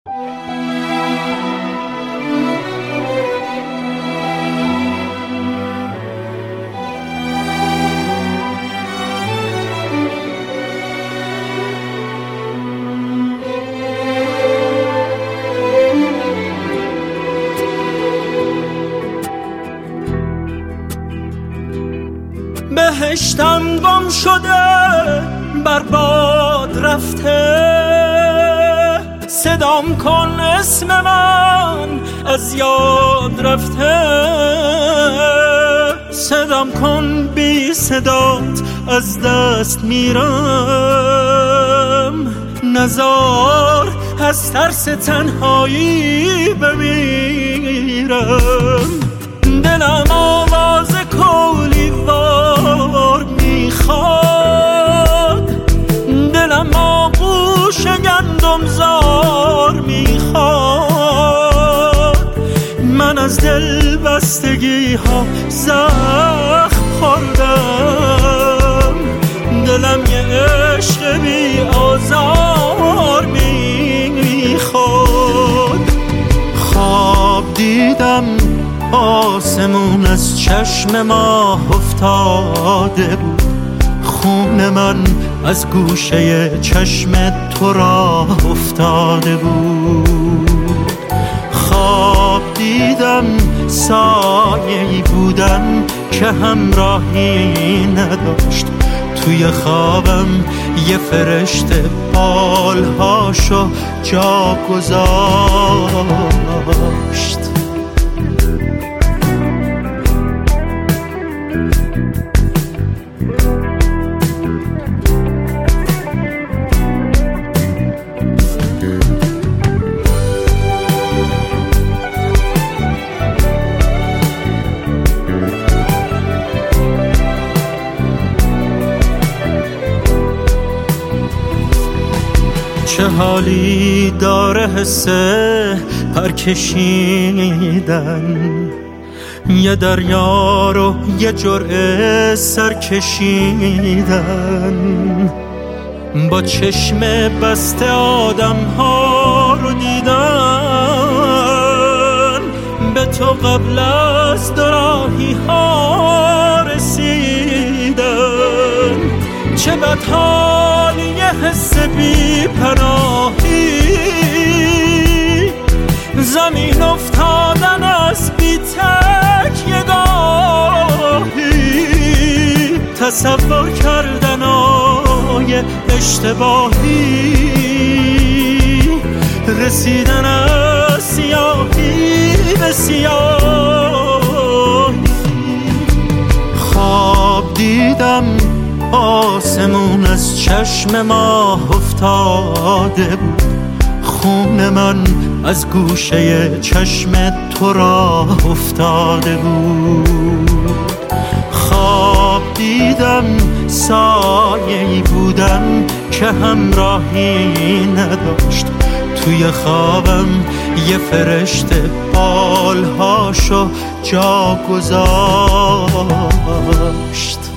بهشتم گم شده برباد رفته، صدام کن اسم من از یاد رفته، صدام کن بی صدات از دست میرم، نزار از ترس تنهایی بمیرم، دلم آواز کولی وار میخواد، دلم آغوش گندم زار میخواد، من از دل بستگی ها زخم خوردم، دلم یه عشق بی آزار میخواد. خواب دیدم آسمون از چشم ماه افتاده بود، خون من از گوشه چشم تو راه افتاده بود، خواب دیدم سایه‌ای بودن که همراهی نداشت، توی خوابم یه فرشته بالهاشو جا گذاشت. چه حالی داره حسه پرکشیدن، یه دریا رو یه جرعه سر کشیدن، با چشم بسته آدم ها رو دیدن، به تو قبل از دوراهی ها رسیدن، چه بدحالی یه حس بی پناهی، زمین افتادن از بی تک یه گاهی، تصور کردن آیه اشتباهی، رسیدن از سیاهی به سیاهی. خواب دیدم آسمون از چشم ماه افتاده بود، خون من از گوشه چشم تو راه افتاده بود، خواب دیدم سایه‌ای بودن که همراهی نداشت، توی خوابم یه فرشته بالهاشو جا گذاشت.